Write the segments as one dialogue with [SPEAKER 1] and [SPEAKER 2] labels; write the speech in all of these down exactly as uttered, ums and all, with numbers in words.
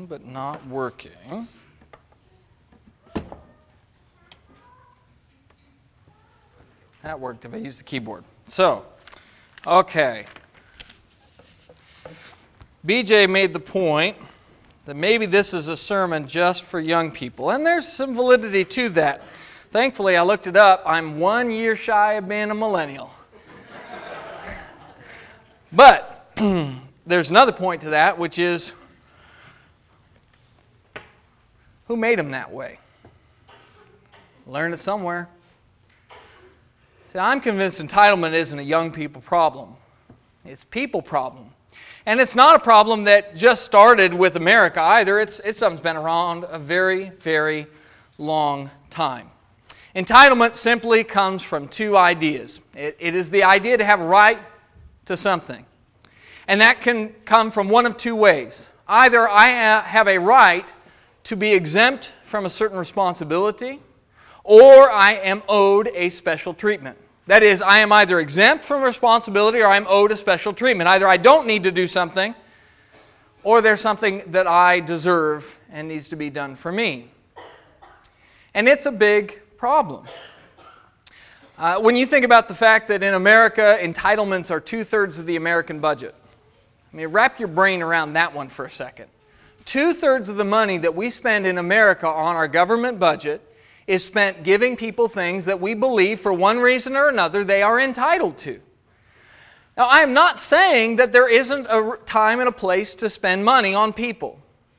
[SPEAKER 1] on but not working. That worked if I used the keyboard. So, okay. B J made the point that maybe this is a sermon just for young people. And there's some validity to that. Thankfully, I looked it up. I'm one year shy of being a millennial. But there's another point to that, which is, who made them that way? Learned it somewhere. See, I'm convinced entitlement isn't a young people problem. It's a people problem. And it's not a problem that just started with America either. It's, it's something that's been around a very, very long time. Entitlement simply comes from two ideas. It, it is the idea to have a right to something. And that can come from one of two ways. Either I have a right to be exempt from a certain responsibility, or I am owed a special treatment. That is, I am either exempt from responsibility or I'm owed a special treatment. Either I don't need to do something, or there's something that I deserve and needs to be done for me. And it's a big problem. Uh, when you think about the fact that in America, entitlements are two-thirds of the American budget. I mean, wrap your brain around that one for a second. Two-thirds of the money that we spend in America on our government budget is spent giving people things that we believe, for one reason or another, they are entitled to. Now, I am not saying that there isn't a time and a place to spend money on people.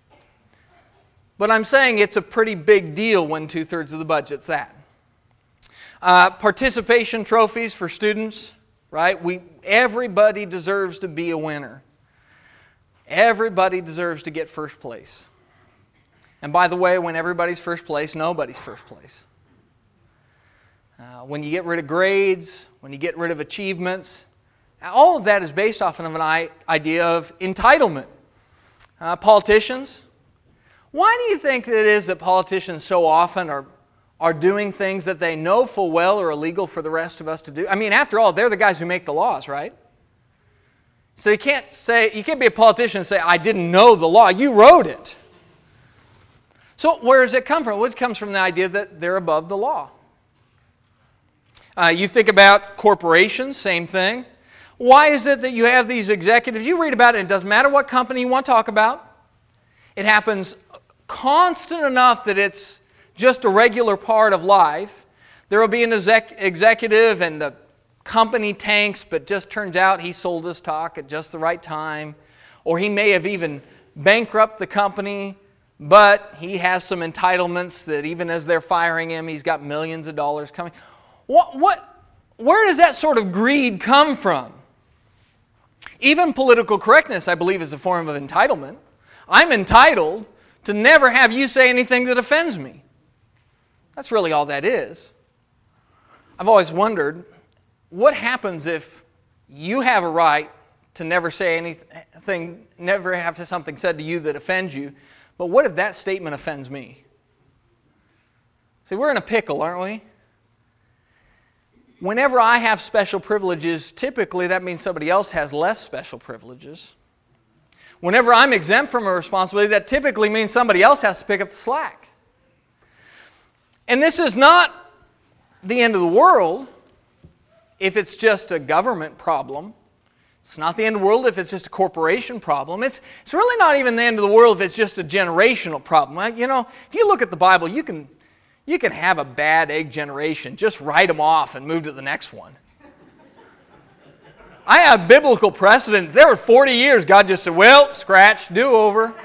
[SPEAKER 1] But I'm saying it's a pretty big deal when two-thirds of the budget's that. Uh, participation trophies for students, right? We, everybody deserves to be a winner. Everybody deserves to get first place. And by the way, when everybody's first place, nobody's first place. Uh, when you get rid of grades, when you get rid of achievements, all of that is based off of an idea of entitlement. Uh, politicians, why do you think it is that politicians so often are, are doing things that they know full well are illegal for the rest of us to do? I mean, after all, they're the guys who make the laws, right? So you can't say, you can't be a politician and say, I didn't know the law. You wrote it. So where does it come from? Well, it comes from the idea that they're above the law. Uh, you think about corporations, same thing. Why is it that you have these executives? You read about it, it doesn't matter what company you want to talk about. It happens constant enough that it's just a regular part of life. There will be an exec- executive and the company tanks, but just turns out he sold his stock at just the right time. Or he may have even bankrupted the company, but he has some entitlements that even as they're firing him, he's got millions of dollars coming. What, what, where does that sort of greed come from? Even political correctness, I believe, is a form of entitlement. I'm entitled to never have you say anything that offends me. That's really all that is. I've always wondered, what happens if you have a right to never say anything, never have something said to you that offends you, but what if that statement offends me? See, we're in a pickle, aren't we? Whenever I have special privileges, typically that means somebody else has less special privileges. Whenever I'm exempt from a responsibility, that typically means somebody else has to pick up the slack. And this is not the end of the world if it's just a government problem. It's not the end of the world if it's just a corporation problem. It's, it's really not even the end of the world if it's just a generational problem. Like, you know, if you look at the Bible, you can, you can have a bad egg generation. Just write them off and move to the next one. I have biblical precedent. There were forty years, God just said, well, scratch, do over.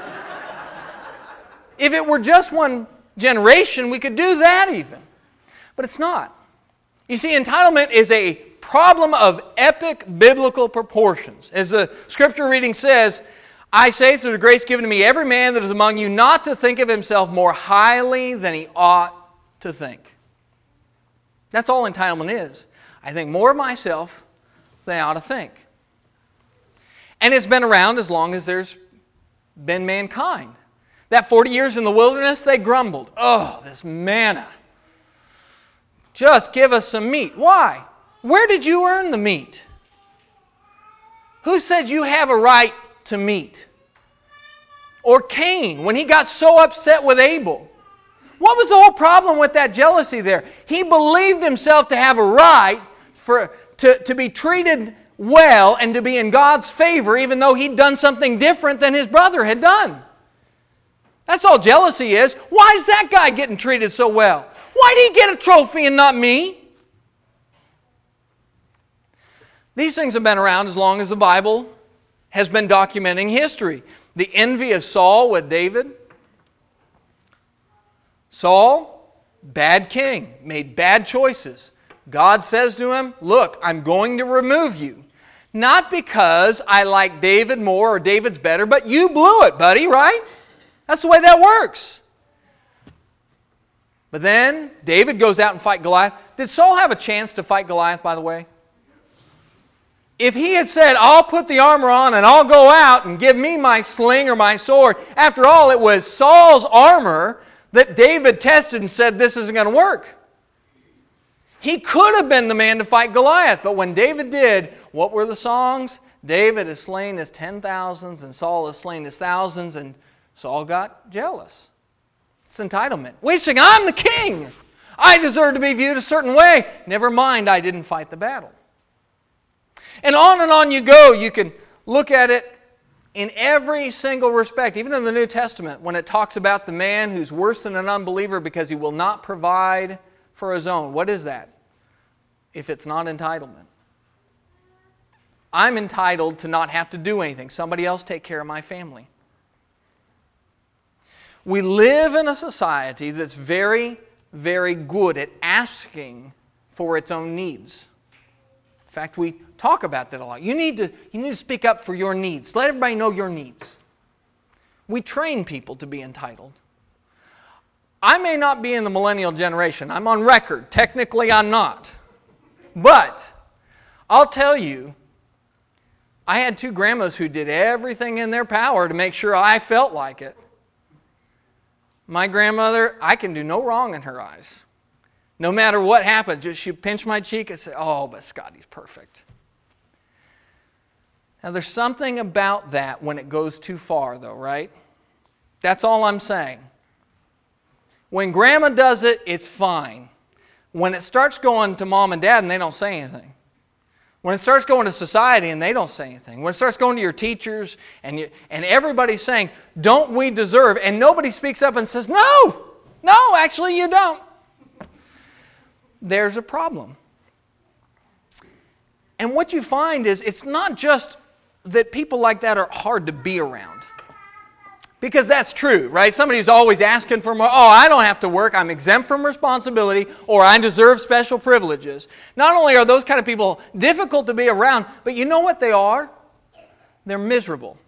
[SPEAKER 1] If it were just one generation, we could do that even. But it's not. You see, entitlement is a problem of epic biblical proportions. As the scripture reading says, I say through the grace given to me, every man that is among you not to think of himself more highly than he ought to think. That's all entitlement is. I think more of myself than I ought to think. And it's been around as long as there's been mankind. That forty years in the wilderness, they grumbled. Oh, this manna. Just give us some meat. Why? Where did you earn the meat? Who said you have a right to meat? Or Cain, when he got so upset with Abel. What was the whole problem with that jealousy there? He believed himself to have a right for, to, to be treated well and to be in God's favor, even though he'd done something different than his brother had done. That's all jealousy is. Why is that guy getting treated so well? Why did he get a trophy and not me? These things have been around as long as the Bible has been documenting history. The envy of Saul with David. Saul, bad king, made bad choices. God says to him, look, I'm going to remove you. Not because I like David more or David's better, but you blew it, buddy, right? That's the way that works. But then David goes out and fight Goliath. Did Saul have a chance to fight Goliath, by the way? If he had said, I'll put the armor on and I'll go out and give me my sling or my sword. After all, it was Saul's armor that David tested and said, this isn't going to work. He could have been the man to fight Goliath. But when David did, what were the songs? David has slain his ten thousands and Saul has slain his thousands. And Saul got jealous. It's entitlement. Wait a second, I'm the king. I deserve to be viewed a certain way. Never mind, I didn't fight the battle. And on and on you go. You can look at it in every single respect, even in the New Testament, when it talks about the man who's worse than an unbeliever because he will not provide for his own. What is that? If it's not entitlement. I'm entitled to not have to do anything. Somebody else take care of my family. We live in a society that's very, very good at asking for its own needs. In fact, we talk about that a lot. You need to, you need to speak up for your needs. Let everybody know your needs. We train people to be entitled. I may not be in the millennial generation. I'm on record. Technically, I'm not. But I'll tell you, I had two grandmas who did everything in their power to make sure I felt like it. My grandmother, I can do no wrong in her eyes. No matter what happens, just she'd pinch my cheek and say, oh, but Scotty's perfect. Now, there's something about that when it goes too far, though, right? That's all I'm saying. When grandma does it, it's fine. When it starts going to mom and dad and they don't say anything. When it starts going to society and they don't say anything. When it starts going to your teachers and you, and everybody's saying, don't we deserve? And nobody speaks up and says, no, no, actually you don't. There's a problem. And what you find is it's not just that people like that are hard to be around. Because that's true, right? Somebody who's always asking for more, oh, I don't have to work, I'm exempt from responsibility, or I deserve special privileges. Not only are those kind of people difficult to be around, but you know what they are? They're miserable.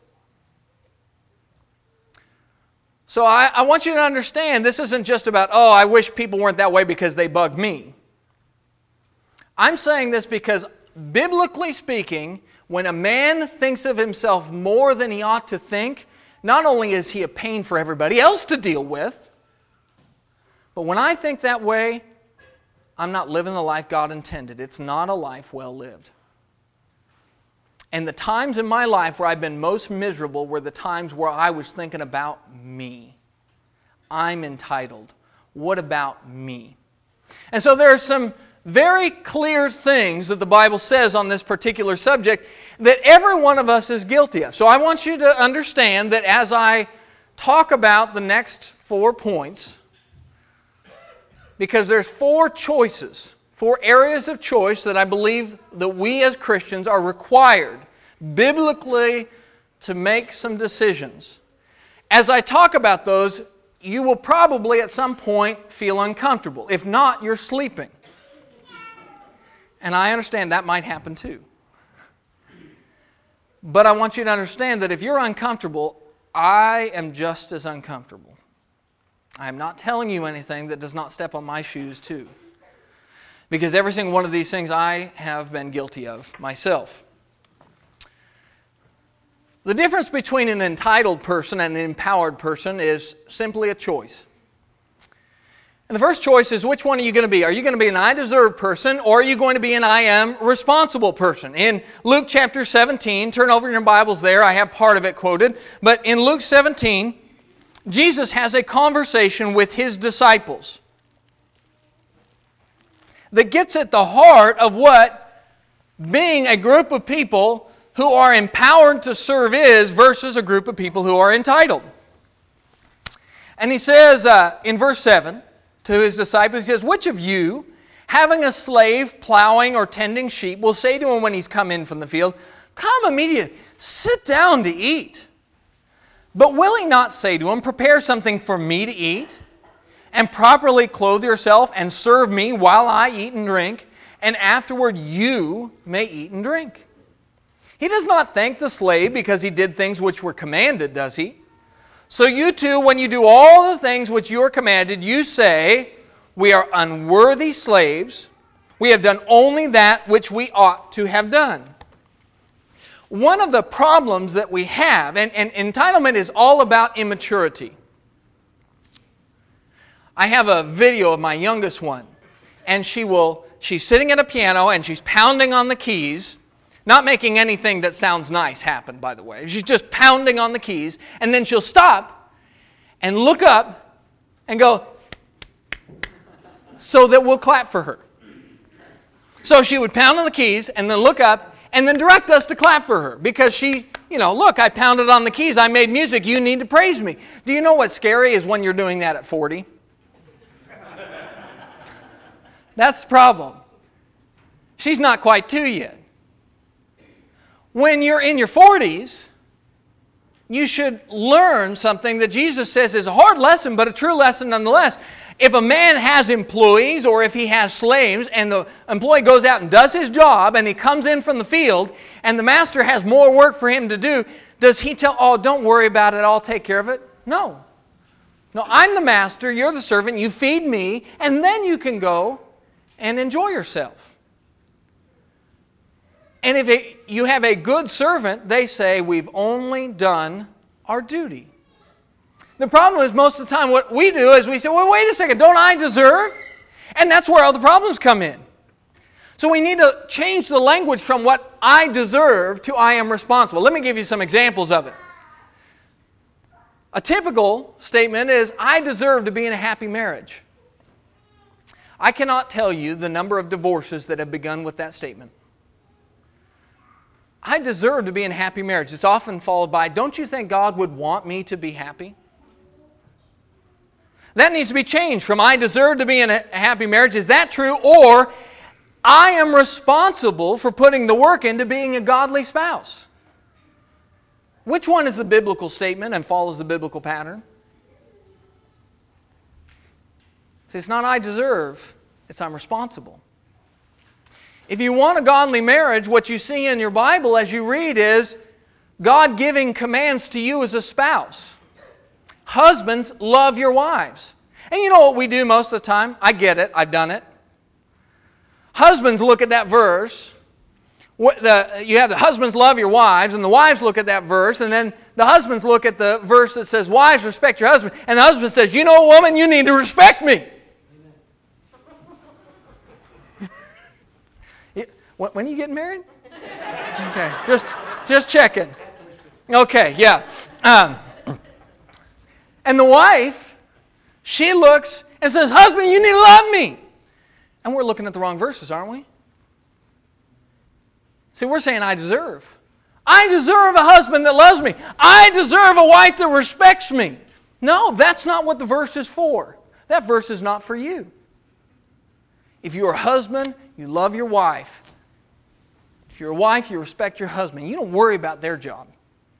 [SPEAKER 1] So I, I want you to understand, this isn't just about, oh, I wish people weren't that way because they bug me. I'm saying this because, biblically speaking, when a man thinks of himself more than he ought to think, not only is he a pain for everybody else to deal with, but when I think that way, I'm not living the life God intended. It's not a life well lived. And the times in my life where I've been most miserable were the times where I was thinking about me. I'm entitled. What about me? And so there are some very clear things that the Bible says on this particular subject that every one of us is guilty of. So I want you to understand that as I talk about the next four points, because there's four choices, four areas of choice that I believe that we as Christians are required biblically to make some decisions. As I talk about those, you will probably at some point feel uncomfortable. If not, you're sleeping. And I understand that might happen too. But I want you to understand that if you're uncomfortable, I am just as uncomfortable. I am not telling you anything that does not step on my shoes too. Because every single one of these things I have been guilty of myself. The difference between an entitled person and an empowered person is simply a choice. And the first choice is, which one are you going to be? Are you going to be an I deserve person, or are you going to be an I am responsible person? In Luke chapter seventeen, turn over your Bibles there. I have part of it quoted. But in Luke seventeen, Jesus has a conversation with His disciples that gets at the heart of what being a group of people who are empowered to serve is versus a group of people who are entitled. And He says uh, in verse seven, to His disciples, He says, which of you, having a slave plowing or tending sheep, will say to him when he's come in from the field, come immediately, sit down to eat? But will he not say to him, prepare something for me to eat, and properly clothe yourself, and serve me while I eat and drink, and afterward you may eat and drink? He does not thank the slave because he did things which were commanded, does he? So you too, when you do all the things which you are commanded, you say, we are unworthy slaves. We have done only that which we ought to have done. One of the problems that we have, and, and entitlement is all about immaturity. I have a video of my youngest one, and she will, she's sitting at a piano and she's pounding on the keys, not making anything that sounds nice happen, by the way. She's just pounding on the keys, and then she'll stop and look up and go, so that we'll clap for her. So she would pound on the keys and then look up and then direct us to clap for her because she, you know, look, I pounded on the keys, I made music, you need to praise me. Do you know what's scary is when you're doing that at forty? That's the problem. She's not quite two yet. When you're in your forties, you should learn something that Jesus says is a hard lesson, but a true lesson nonetheless. If a man has employees or if he has slaves and the employee goes out and does his job and he comes in from the field and the master has more work for him to do, does he tell, oh, don't worry about it, I'll take care of it? No. No, I'm the master, you're the servant, you feed me, and then you can go and enjoy yourself. And if it, you have a good servant, they say, we've only done our duty. The problem is most of the time what we do is we say, well, wait a second, don't I deserve? And that's where all the problems come in. So we need to change the language from what I deserve to I am responsible. Let me give you some examples of it. A typical statement is, I deserve to be in a happy marriage. I cannot tell you the number of divorces that have begun with that statement. I deserve to be in a happy marriage. It's often followed by, don't you think God would want me to be happy? That needs to be changed from I deserve to be in a happy marriage. Is that true? Or I am responsible for putting the work into being a godly spouse. Which one is the biblical statement and follows the biblical pattern? See, it's not I deserve, it's I'm responsible. If you want a godly marriage, what you see in your Bible as you read is God giving commands to you as a spouse. Husbands, love your wives. And you know what we do most of the time? I get it. I've done it. Husbands look at that verse. What the, you have the husbands love your wives, and the wives look at that verse, and then the husbands look at the verse that says, wives, respect your husband. And the husband says, you know, woman, you need to respect me. When are you getting married? Okay, just, just checking. Okay, yeah. Um, and the wife, she looks and says, husband, you need to love me. And we're looking at the wrong verses, aren't we? See, we're saying I deserve. I deserve a husband that loves me. I deserve a wife that respects me. No, that's not what the verse is for. That verse is not for you. If you're a husband, you love your wife. If you're a wife, you respect your husband. You don't worry about their job.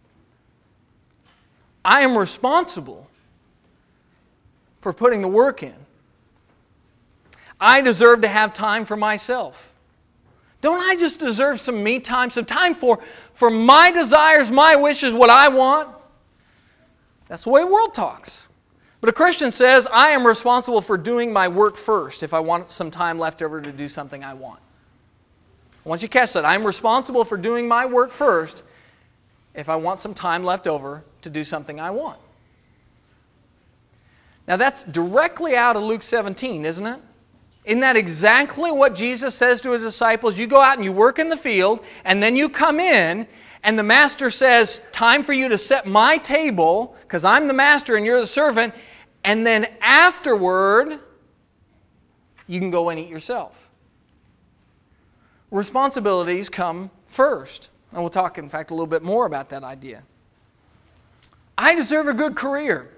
[SPEAKER 1] I am responsible for putting the work in. I deserve to have time for myself. Don't I just deserve some me time, some time for, for my desires, my wishes, what I want? That's the way the world talks. But a Christian says, I am responsible for doing my work first if I want some time left over to do something I want. Once you catch that, I'm responsible for doing my work first if I want some time left over to do something I want. Now that's directly out of Luke seventeen, isn't it? Isn't that exactly what Jesus says to his disciples? You go out and you work in the field, and then you come in, and the master says, time for you to set my table, because I'm the master and you're the servant, and then afterward, you can go and eat yourself. Responsibilities come first. And we'll talk, in fact, a little bit more about that idea. I deserve a good career.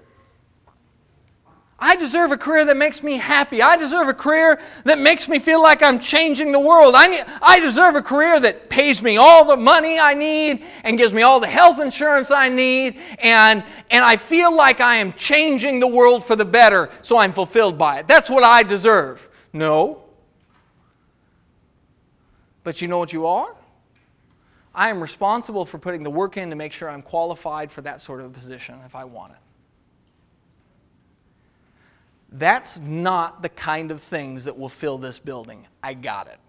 [SPEAKER 1] I deserve a career that makes me happy. I deserve a career that makes me feel like I'm changing the world. I, need, I deserve a career that pays me all the money I need and gives me all the health insurance I need, and, and I feel like I am changing the world for the better, so I'm fulfilled by it. That's what I deserve. No. But you know what you are? I am responsible for putting the work in to make sure I'm qualified for that sort of a position if I want it. That's not the kind of things that will fill this building. I got it.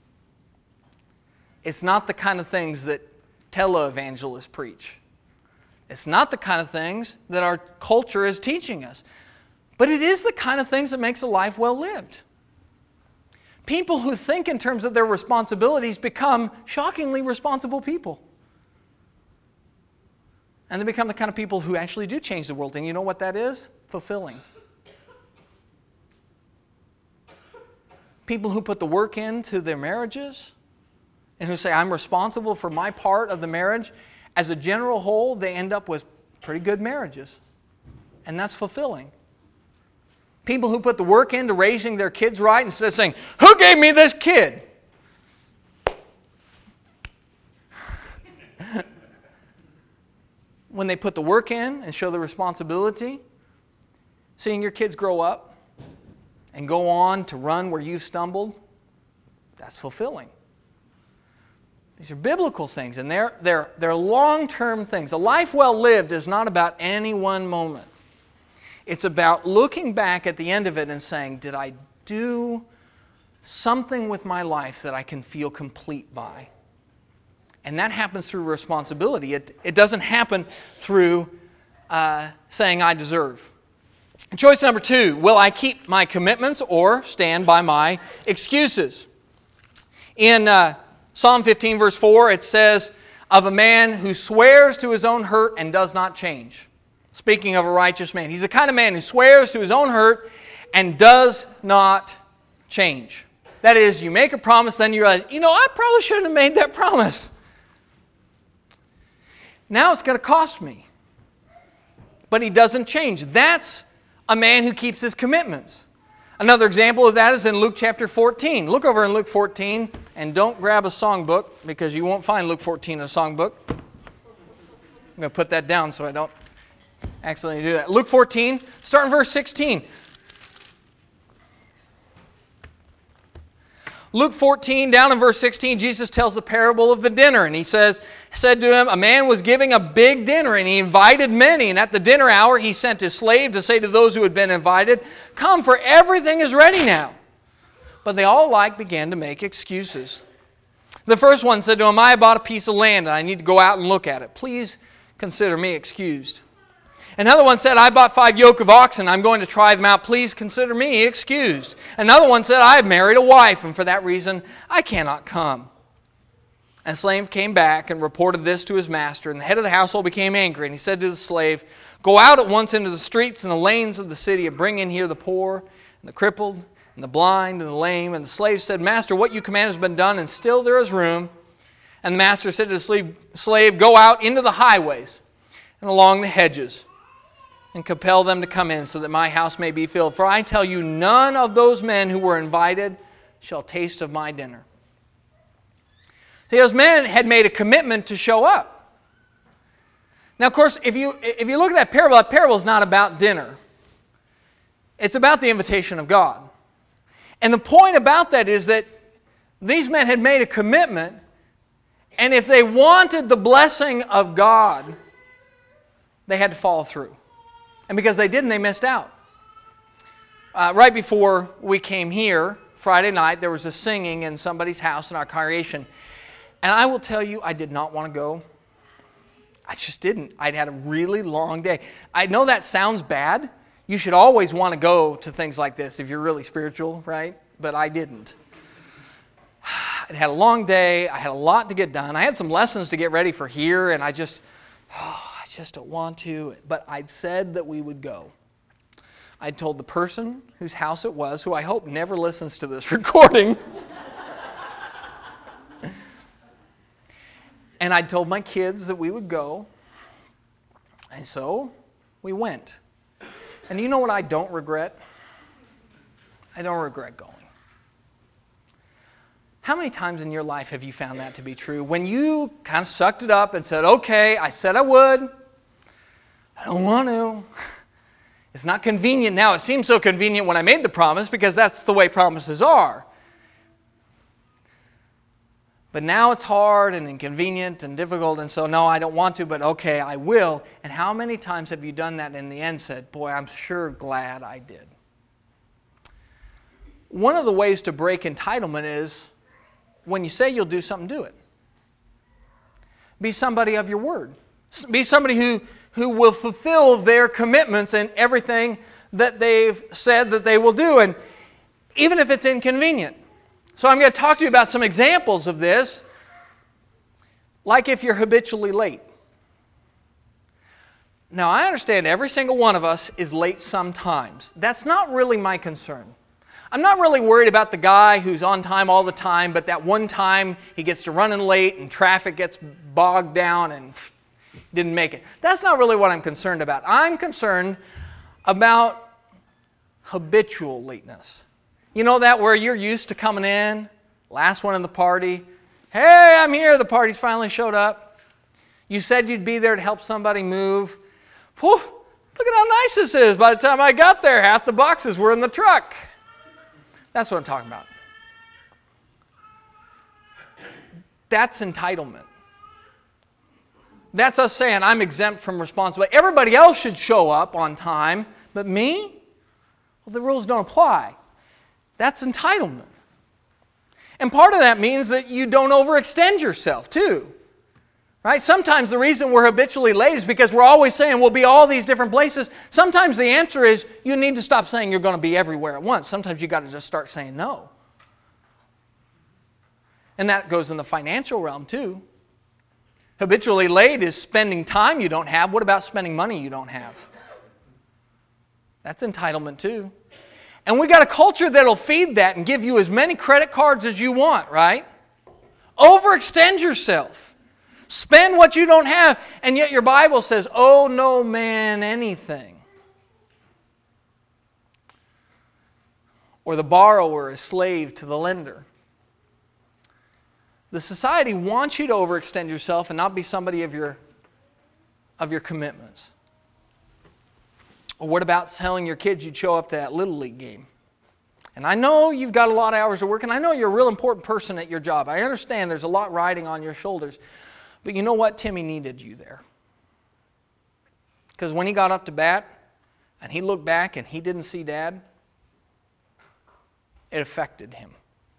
[SPEAKER 1] It's not the kind of things that televangelists preach. It's not the kind of things that our culture is teaching us. But it is the kind of things that makes a life well lived. People who think in terms of their responsibilities become shockingly responsible people. And they become the kind of people who actually do change the world. And you know what that is? Fulfilling. People who put the work into their marriages and who say, I'm responsible for my part of the marriage, as a general whole, they end up with pretty good marriages. And that's fulfilling. People who put the work into raising their kids right instead of saying, who gave me this kid? When they put the work in and show the responsibility, seeing your kids grow up and go on to run where you've stumbled, that's fulfilling. These are biblical things, and they're, they're, they're long-term things. A life well lived is not about any one moment. It's about looking back at the end of it and saying, did I do something with my life that I can feel complete by? And that happens through responsibility. It, it doesn't happen through uh, saying I deserve. Choice number two, will I keep my commitments or stand by my excuses? In uh, Psalm fifteen, verse four, it says, of a man who swears to his own hurt and does not change. Speaking of a righteous man. He's the kind of man who swears to his own hurt and does not change. That is, you make a promise, then you realize, you know, I probably shouldn't have made that promise. Now it's going to cost me. But he doesn't change. That's a man who keeps his commitments. Another example of that is in Luke chapter fourteen. Look over in Luke fourteen and don't grab a songbook because you won't find Luke fourteen in a songbook. I'm going to put that down so I don't accidentally do that. Luke fourteen, start in verse sixteen. Luke fourteen, down in verse sixteen, Jesus tells the parable of the dinner. And he says, said to him, a man was giving a big dinner, and he invited many. And at the dinner hour, he sent his slave to say to those who had been invited, come, for everything is ready now. But they all alike began to make excuses. The first one said to him, I bought a piece of land, and I need to go out and look at it. Please consider me excused. Another one said, I bought five yoke of oxen. I'm going to try them out. Please consider me excused. Another one said, I have married a wife, and for that reason I cannot come. And the slave came back and reported this to his master. And the head of the household became angry. And he said to the slave, go out at once into the streets and the lanes of the city and bring in here the poor and the crippled and the blind and the lame. And the slave said, Master, what you command has been done, and still there is room. And the master said to the slave, slave go out into the highways and along the hedges, and compel them to come in, so that my house may be filled. For I tell you, none of those men who were invited shall taste of my dinner. See, those men had made a commitment to show up. Now, of course, if you, if you look at that parable, that parable is not about dinner. It's about the invitation of God. And the point about that is that these men had made a commitment, and if they wanted the blessing of God, they had to follow through. And because they didn't, they missed out. Uh, right before we came here, Friday night, there was a singing in somebody's house in our congregation. And I will tell you, I did not want to go. I just didn't. I'd had a really long day. I know that sounds bad. You should always want to go to things like this if you're really spiritual, right? But I didn't. I had a long day. I had a lot to get done. I had some lessons to get ready for here, and I just, oh, I just don't want to. But I'd said that we would go. I'd told the person whose house it was, who I hope never listens to this recording. And I'd told my kids that we would go. And so we went. And you know what I don't regret? I don't regret going. How many times in your life have you found that to be true? When you kind of sucked it up and said, okay, I said I would. I don't want to. It's not convenient now. It seemed so convenient when I made the promise because that's the way promises are. But now it's hard and inconvenient and difficult, and so no, I don't want to, but okay, I will. And how many times have you done that and in the end said, boy, I'm sure glad I did? One of the ways to break entitlement is when you say you'll do something, do it. Be somebody of your word. Be somebody who, who will fulfill their commitments and everything that they've said that they will do, and even if it's inconvenient. So I'm going to talk to you about some examples of this, like if you're habitually late. Now, I understand every single one of us is late sometimes. That's not really my concern. I'm not really worried about the guy who's on time all the time, but that one time he gets to running late and traffic gets bogged down and didn't make it. That's not really what I'm concerned about. I'm concerned about habitual lateness. You know that where you're used to coming in, last one in the party. Hey, I'm here. The party's finally showed up. You said you'd be there to help somebody move. Whew, look at how nice this is. By the time I got there, half the boxes were in the truck. That's what I'm talking about. That's entitlement. That's us saying, I'm exempt from responsibility. Everybody else should show up on time, but me? Well, the rules don't apply. That's entitlement. And part of that means that you don't overextend yourself, too. Right? Sometimes the reason we're habitually late is because we're always saying we'll be all these different places. Sometimes the answer is you need to stop saying you're going to be everywhere at once. Sometimes you've got to just start saying no. And that goes in the financial realm, too. Habitually late is spending time you don't have. What about spending money you don't have? That's entitlement, too. And we got a culture that'll feed that and give you as many credit cards as you want, right? Overextend yourself. Spend what you don't have. And yet your Bible says, owe no man anything. Or the borrower is slave to the lender. The society wants you to overextend yourself and not be somebody of your, of your commitments. Or what about telling your kids you'd show up to that Little League game? And I know you've got a lot of hours of work, and I know you're a real important person at your job. I understand there's a lot riding on your shoulders. But you know what? Timmy needed you there. Because when he got up to bat, and he looked back and he didn't see Dad, it affected him.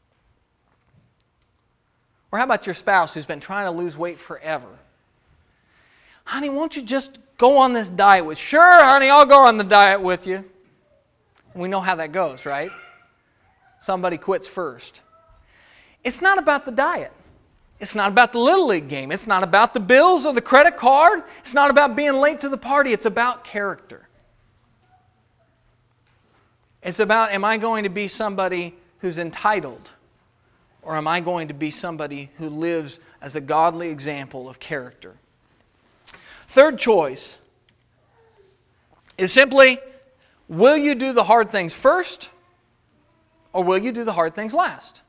[SPEAKER 1] Or how about your spouse who's been trying to lose weight forever? Honey, won't you just go on this diet with? Sure, honey, I'll go on the diet with you. And we know how that goes, right? Somebody quits first. It's not about the diet. It's not about the Little League game. It's not about the bills or the credit card. It's not about being late to the party. It's about character. It's about, am I going to be somebody who's entitled? Or am I going to be somebody who lives as a godly example of character? Third choice is simply, will you do the hard things first, or will you do the hard things last?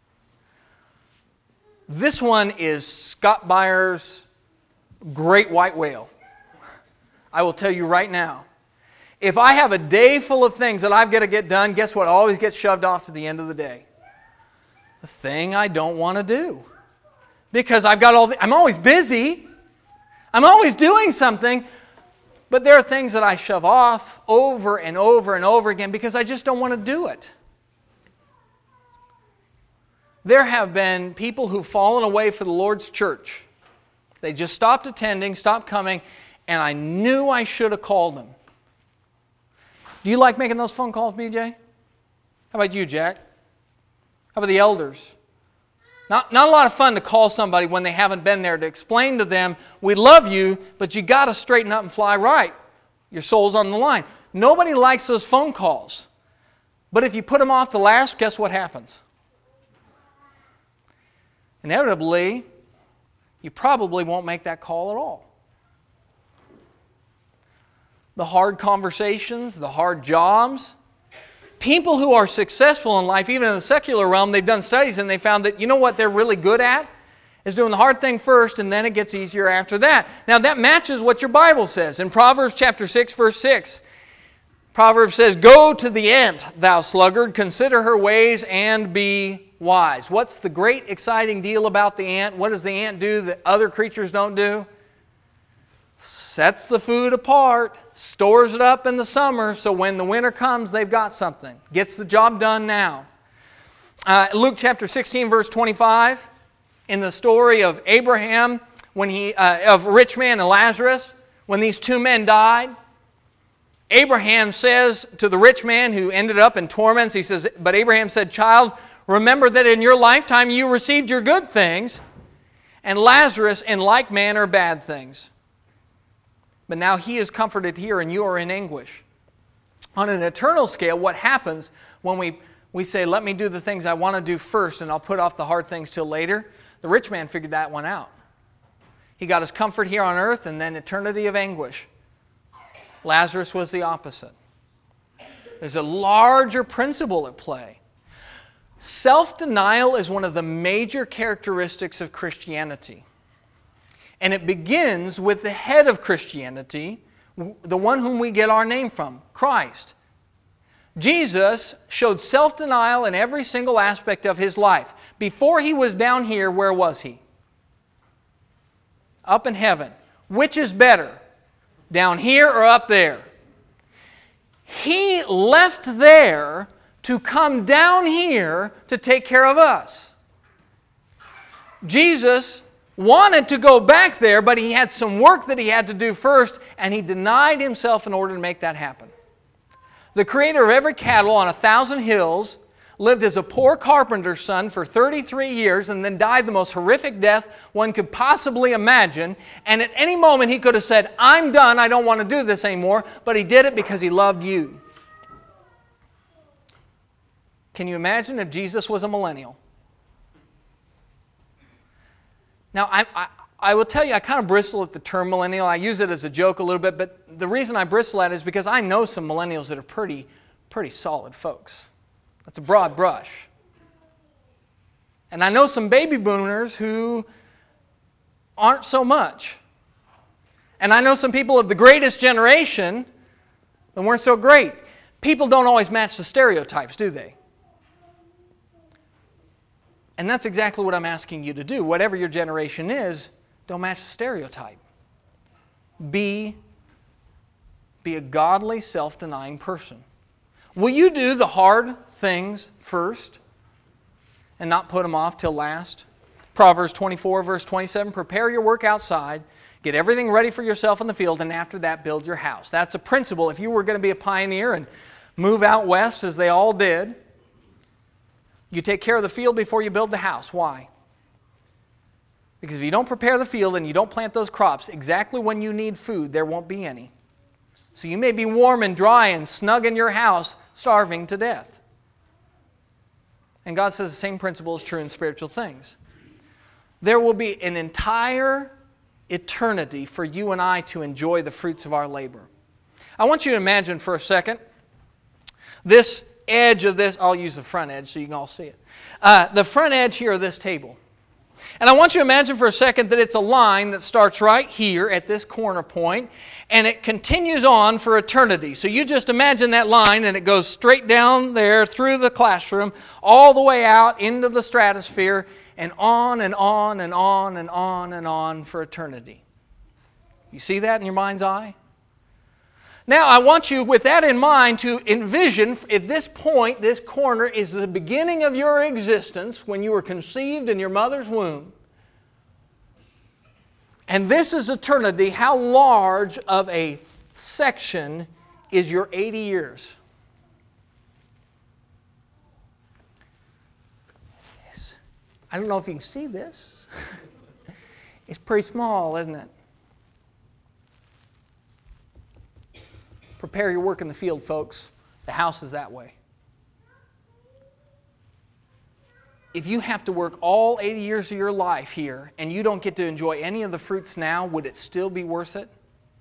[SPEAKER 1] This one is Scott Byers' great white whale. I will tell you right now, if I have a day full of things that I've got to get done, guess what always gets shoved off to the end of the day? The thing I don't want to do. Because I've got all the, I'm always busy. I'm always doing something, but there are things that I shove off over and over and over again because I just don't want to do it. There have been people who've fallen away for the Lord's church. They just stopped attending, stopped coming, and I knew I should have called them. Do you like making those phone calls, B J? How about you, Jack? How about the elders? Not, not a lot of fun to call somebody when they haven't been there, to explain to them, we love you, but you got to straighten up and fly right. Your soul's on the line. Nobody likes those phone calls. But if you put them off to last, guess what happens? Inevitably, you probably won't make that call at all. The hard conversations, the hard jobs. People who are successful in life, even in the secular realm, they've done studies and they found that, you know what they're really good at? Is doing the hard thing first, and then it gets easier after that. Now that matches what your Bible says. In Proverbs chapter six, verse six, Proverbs says, "Go to the ant, thou sluggard, consider her ways and be wise." What's the great exciting deal about the ant? What does the ant do that other creatures don't do? Sets the food apart, stores it up in the summer, so when the winter comes, they've got something. Gets the job done now. Uh, Luke chapter sixteen, verse twenty-five, in the story of Abraham, when he uh, of a rich man and Lazarus, when these two men died, Abraham says to the rich man who ended up in torments, he says, but Abraham said, "Child, remember that in your lifetime you received your good things, and Lazarus in like manner bad things. But now he is comforted here and you are in anguish." On an eternal scale, what happens when we, we say, let me do the things I want to do first and I'll put off the hard things till later? The rich man figured that one out. He got his comfort here on earth and then eternity of anguish. Lazarus was the opposite. There's a larger principle at play. Self-denial is one of the major characteristics of Christianity. And it begins with the head of Christianity, the one whom we get our name from, Christ. Jesus showed self-denial in every single aspect of His life. Before He was down here, where was He? Up in heaven. Which is better? Down here or up there? He left there to come down here to take care of us. Jesus wanted to go back there, but He had some work that He had to do first, and He denied Himself in order to make that happen. The creator of every cattle on a thousand hills lived as a poor carpenter's son for thirty-three years and then died the most horrific death one could possibly imagine. And at any moment He could have said, I'm done, I don't want to do this anymore, but He did it because He loved you. Can you imagine if Jesus was a millennial? Now, I, I, I will tell you, I kind of bristle at the term millennial. I use it as a joke a little bit, but the reason I bristle at it is because I know some millennials that are pretty, pretty solid folks. That's a broad brush. And I know some baby boomers who aren't so much. And I know some people of the greatest generation that weren't so great. People don't always match the stereotypes, do they? And that's exactly what I'm asking you to do. Whatever your generation is, don't match the stereotype. Be, be a godly, self-denying person. Will you do the hard things first and not put them off till last? Proverbs twenty-four, verse twenty-seven, prepare your work outside, get everything ready for yourself in the field, and after that build your house. That's a principle. If you were going to be a pioneer and move out west, as they all did, you take care of the field before you build the house. Why? Because if you don't prepare the field and you don't plant those crops, exactly when you need food, there won't be any. So you may be warm and dry and snug in your house, starving to death. And God says the same principle is true in spiritual things. There will be an entire eternity for you and I to enjoy the fruits of our labor. I want you to imagine for a second this edge of this, I'll use the front edge so you can all see it. Uh, the front edge here of this table. And I want you to imagine for a second that it's a line that starts right here at this corner point, and it continues on for eternity. So you just imagine that line, and it goes straight down there through the classroom, all the way out into the stratosphere, and on and on and on and on and on for eternity. You see that in your mind's eye? Now, I want you, with that in mind, to envision at this point, this corner is the beginning of your existence when you were conceived in your mother's womb. And this is eternity. How large of a section is your eighty years. It's, I don't know if you can see this. It's pretty small, isn't it? Prepare your work in the field, folks. The house is that way. If you have to work all eighty years of your life here and you don't get to enjoy any of the fruits now, would it still be worth it?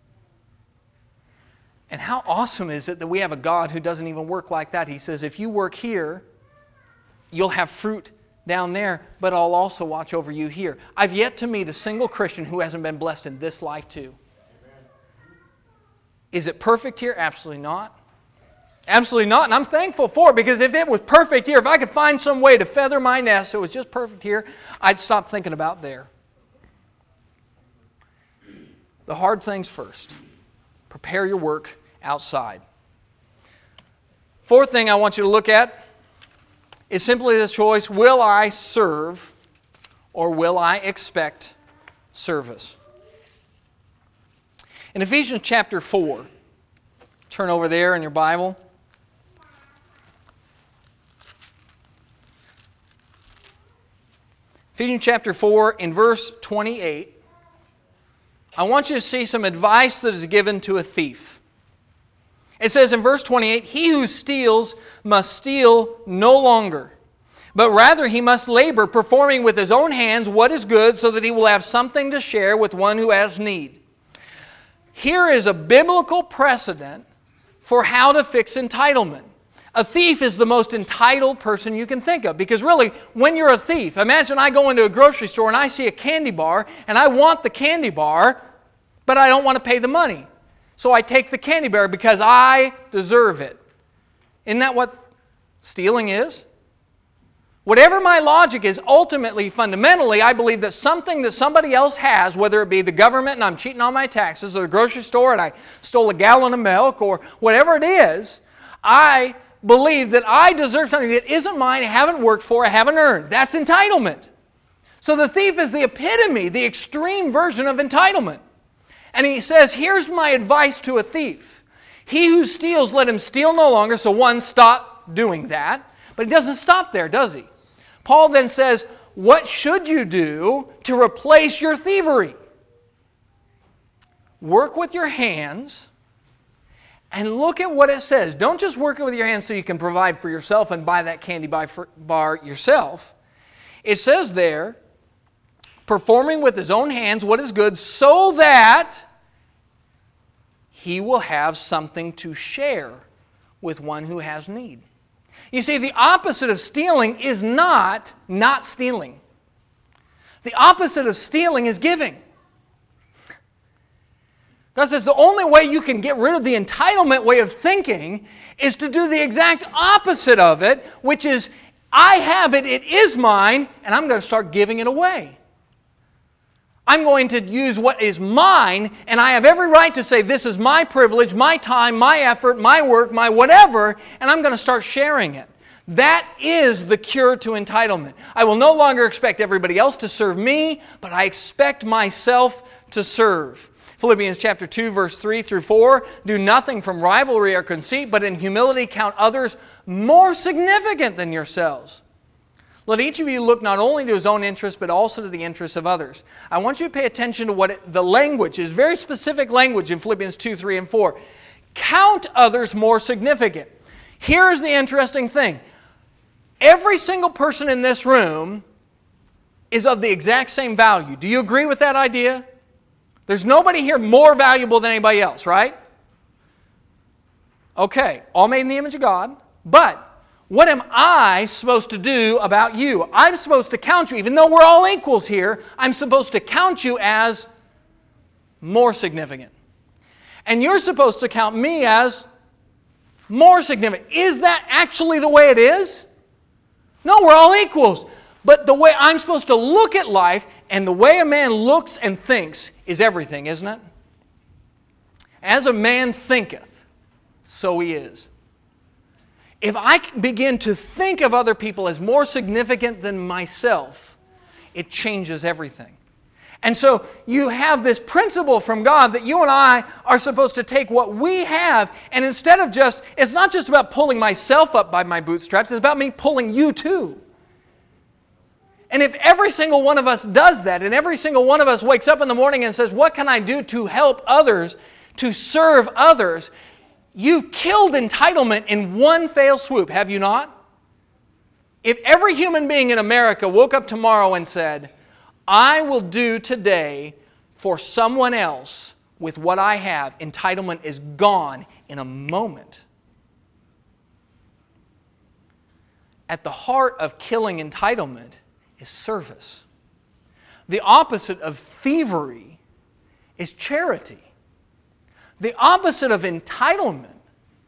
[SPEAKER 1] And how awesome is it that we have a God who doesn't even work like that? He says, if you work here, you'll have fruit down there, but I'll also watch over you here. I've yet to meet a single Christian who hasn't been blessed in this life too. Is it perfect here? Absolutely not. Absolutely not, and I'm thankful for it, because if it was perfect here, if I could find some way to feather my nest so it was just perfect here, I'd stop thinking about there. The hard things first. Prepare your work outside. Fourth thing I want you to look at is simply this choice: will I serve or will I expect service? In Ephesians chapter four, turn over there in your Bible. Ephesians chapter four, in verse twenty-eight, I want you to see some advice that is given to a thief. It says in verse twenty-eight, "He who steals must steal no longer, but rather he must labor, performing with his own hands what is good, so that he will have something to share with one who has need." Here is a biblical precedent for how to fix entitlement. A thief is the most entitled person you can think of, because really, when you're a thief, imagine I go into a grocery store and I see a candy bar and I want the candy bar, but I don't want to pay the money. So I take the candy bar because I deserve it. Isn't that what stealing is? Whatever my logic is, ultimately, fundamentally, I believe that something that somebody else has, whether it be the government and I'm cheating on my taxes, or the grocery store and I stole a gallon of milk, or whatever it is, I believe that I deserve something that isn't mine, I haven't worked for, I haven't earned. That's entitlement. So the thief is the epitome, the extreme version of entitlement. And he says, here's my advice to a thief. He who steals, let him steal no longer. So one, stop doing that. But he doesn't stop there, does he? Paul then says, what should you do to replace your thievery? Work with your hands. And look at what it says. Don't just work it with your hands so you can provide for yourself and buy that candy bar yourself. It says there, performing with his own hands what is good, so that he will have something to share with one who has need. You see, the opposite of stealing is not not stealing. The opposite of stealing is giving. God says the only way you can get rid of the entitlement way of thinking is to do the exact opposite of it, which is, I have it, it is mine, and I'm going to start giving it away. I'm going to use what is mine, and I have every right to say, this is my privilege, my time, my effort, my work, my whatever, and I'm going to start sharing it. That is the cure to entitlement. I will no longer expect everybody else to serve me, but I expect myself to serve. Philippians chapter two, verse three through four, do nothing from rivalry or conceit, but in humility count others more significant than yourselves. Let each of you look not only to his own interest, but also to the interests of others. I want you to pay attention to what it, the language is, very specific language in Philippians two, three, and four. Count others more significant. Here's the interesting thing. Every single person in this room is of the exact same value. Do you agree with that idea? There's nobody here more valuable than anybody else, right? Okay, all made in the image of God, but what am I supposed to do about you? I'm supposed to count you, even though we're all equals here, I'm supposed to count you as more significant. And you're supposed to count me as more significant. Is that actually the way it is? No, we're all equals. But the way I'm supposed to look at life and the way a man looks and thinks is everything, isn't it? As a man thinketh, so he is. If I begin to think of other people as more significant than myself, it changes everything. And so you have this principle from God that you and I are supposed to take what we have, and instead of just, it's not just about pulling myself up by my bootstraps, it's about me pulling you too. And if every single one of us does that, and every single one of us wakes up in the morning and says, what can I do to help others, to serve others, you've killed entitlement in one fell swoop, have you not? If every human being in America woke up tomorrow and said, I will do today for someone else with what I have, entitlement is gone in a moment. At the heart of killing entitlement is service. The opposite of thievery is charity. The opposite of entitlement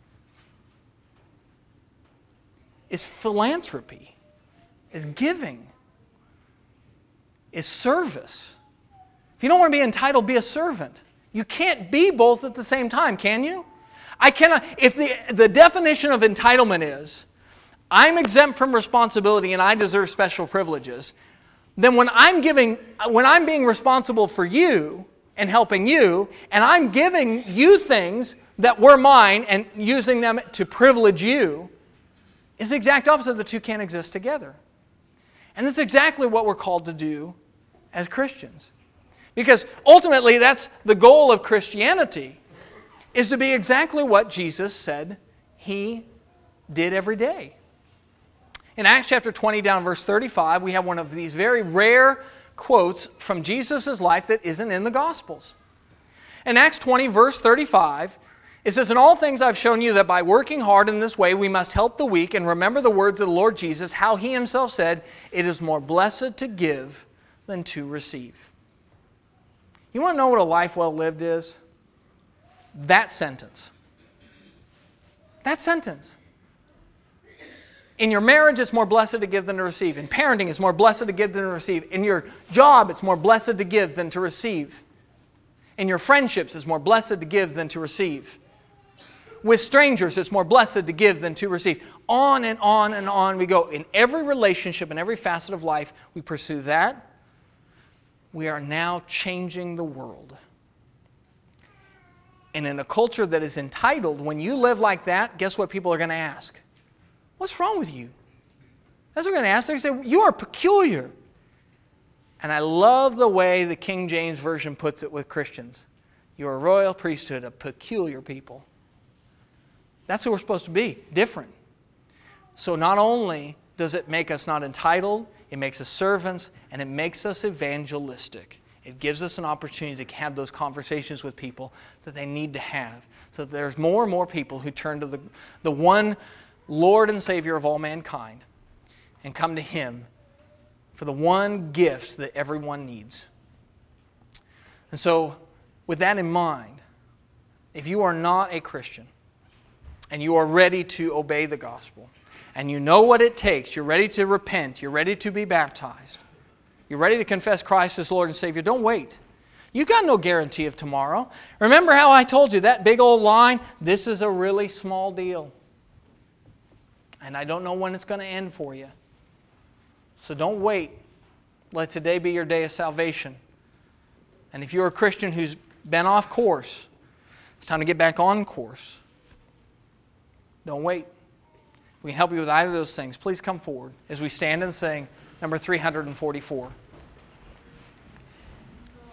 [SPEAKER 1] is philanthropy, is giving, is service. If you don't want to be entitled, be a servant. You can't be both at the same time, can you? I cannot. If the, the definition of entitlement is, I'm exempt from responsibility and I deserve special privileges, then when I'm giving, when I'm being responsible for you and helping you, and I'm giving you things that were mine and using them to privilege you, is the exact opposite. The two can't exist together. And that's exactly what we're called to do as Christians. Because ultimately that's the goal of Christianity, is to be exactly what Jesus said He did every day. In Acts chapter twenty, down verse thirty-five, we have one of these very rare quotes from Jesus' life that isn't in the Gospels. In Acts twenty, verse thirty-five, it says, in all things I've shown you that by working hard in this way we must help the weak and remember the words of the Lord Jesus, how He Himself said, it is more blessed to give than to receive. You want to know what a life well lived is? That sentence. That sentence. In your marriage, it's more blessed to give than to receive. In parenting, it's more blessed to give than to receive. In your job, it's more blessed to give than to receive. In your friendships, it's more blessed to give than to receive. With strangers, it's more blessed to give than to receive. On and on and on we go. In every relationship, in every facet of life, we pursue that. We are now changing the world. And in a culture that is entitled, when you live like that, guess what people are going to ask? What's wrong with you? That's what they're going to ask. They're going to say, you are peculiar. And I love the way the King James Version puts it with Christians. You're a royal priesthood, a peculiar people. That's who we're supposed to be, different. So not only does it make us not entitled, it makes us servants, and it makes us evangelistic. It gives us an opportunity to have those conversations with people that they need to have. So that there's more and more people who turn to the, the one Lord and Savior of all mankind and come to Him for the one gift that everyone needs. And so, with that in mind, if you are not a Christian and you are ready to obey the gospel and you know what it takes, you're ready to repent, you're ready to be baptized, you're ready to confess Christ as Lord and Savior, don't wait. You've got no guarantee of tomorrow. Remember how I told you that big old line? This is a really small deal. And I don't know when it's going to end for you. So don't wait. Let today be your day of salvation. And if you're a Christian who's been off course, it's time to get back on course. Don't wait. We can help you with either of those things. Please come forward as we stand and sing number three hundred forty-four.